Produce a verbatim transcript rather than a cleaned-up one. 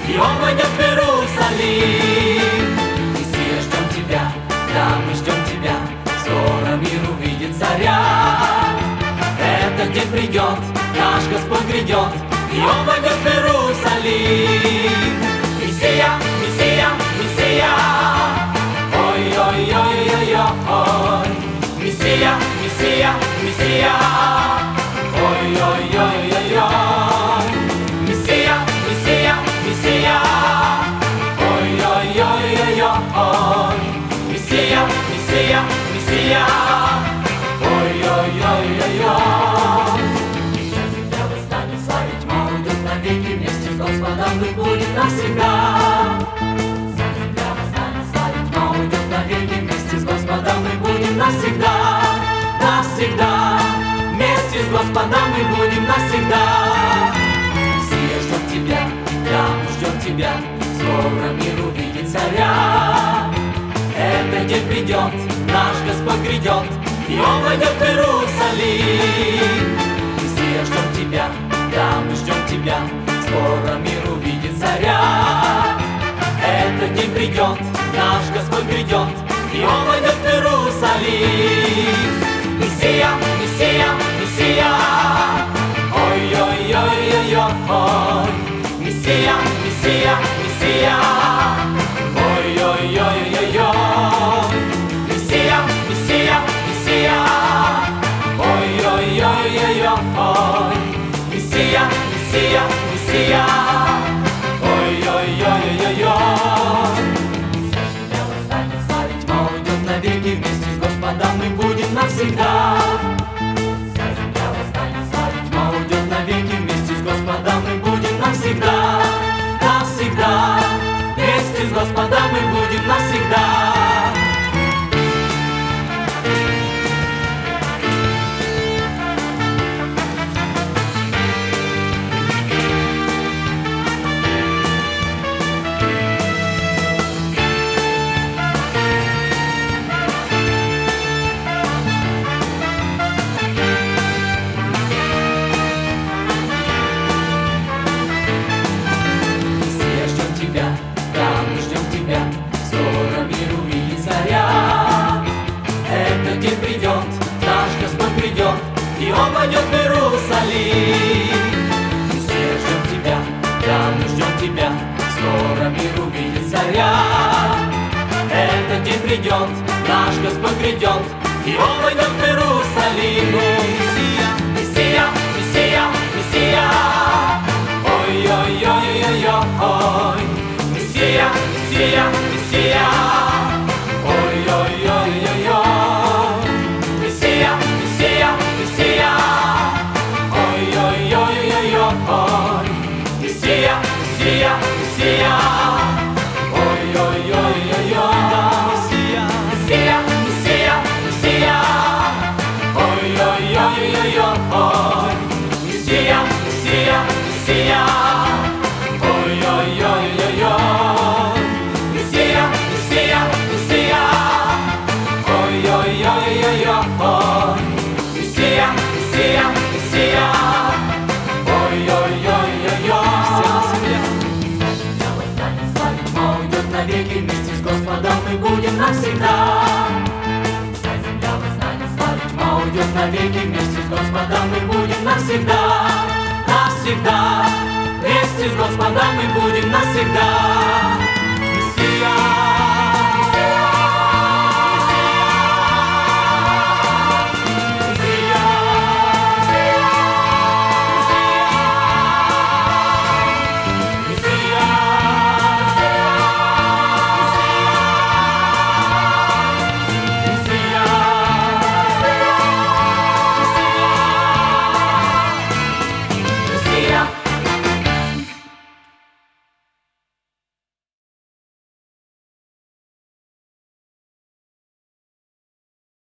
и Он войдет в Иерусалим. Мессия, ждем Тебя, да, мы ждем Тебя, скоро мир увидит царя. Этот день придет, наш Господь грядет, и Он войдет в Иерусалим. Мессия, Мессия, Мессия, ой-ой-ой-ой-ой, Мессия, Мессия, Мессия, ой-ой-ой-ой-ой, Мессия, Мессия, Мессия, ой-ой-ой-ой-ой, Мессия, Мессия, Мессия, ой-ой-ой-ой-ой. Вся земля восстанет, славить тьма уйдет навеки, вместе с Господом мы будем навсегда. Вся земля восстанет, славить тьма уйдет навеки, вместе с Господом мы будем навсегда, навсегда. Вместе с Господом мы будем навсегда. Мессия, ждем Тебя, да, мы ждем Тебя, скоро мир увидит царя. Этот день придет, наш Господь грядет, и Он войдет в Иерусалим. Мессия, ждем Тебя, да, мы ждем Тебя, скоро мир увидит царя. Этот день придет, наш Господь грядет, и Он войдет в Иерусалим. Мессия, Мессия, Мессия, ой-ой-ой-ой-ой, Мессия, Мессия, Мессия, ой-ой-ой-ой-ой, Мессия, Мессия, Мессия, ой-ой-ой-ой-ой, Мессия, Мессия, Мессия, ой-ой-ой-ой-ой. Вся земля восстанет, славить тьма уйдет навеки, вместе с Господом мы будем навсегда. Вся земля восстанет, славить тьма уйдет навеки, вместе с Господом мы будем навсегда, навсегда. Вместе с Господом мы будем навсегда. Скоро мир увидит царя. Этот день придет, наш Господь придет, и Он войдет в Иерусалим. Мессия, ждем Тебя, да, мы ждем Тебя, скоро мир увидит царя. Этот день придет, наш Господь грядет, и Он войдет в Иерусалим. Мессия, Мессия, Мессия, Мессия, ой-ой-ой-ой-ой, Мессия, Мессия, Мессия, ой-ой-ой-ой-ой, Мессия, Мессия, Мессия, ой-ой-ой-ой-ой, Мессия, Мессия, Мессия, ой-ой-ой-ой-ой, Мессия, Мессия, Мессия, ой-ой-ой-ой-ой, Мессия, Мессия, Мессия, ой-ой-ой-ой-ой, Мессия, Мессия, Мессия, ой-ой-ой-ой-ой, Мессия, Мессия, Мессия, ой-ой-ой-ой-ой. Вся земля восстанет, славить тьма уйдет навеки, вместе с Господом мы будем навсегда. Вся земля восстанет, славить тьма уйдет навеки, вместе с Господом мы будем навсегда, навсегда. Вместе с Господом мы будем навсегда.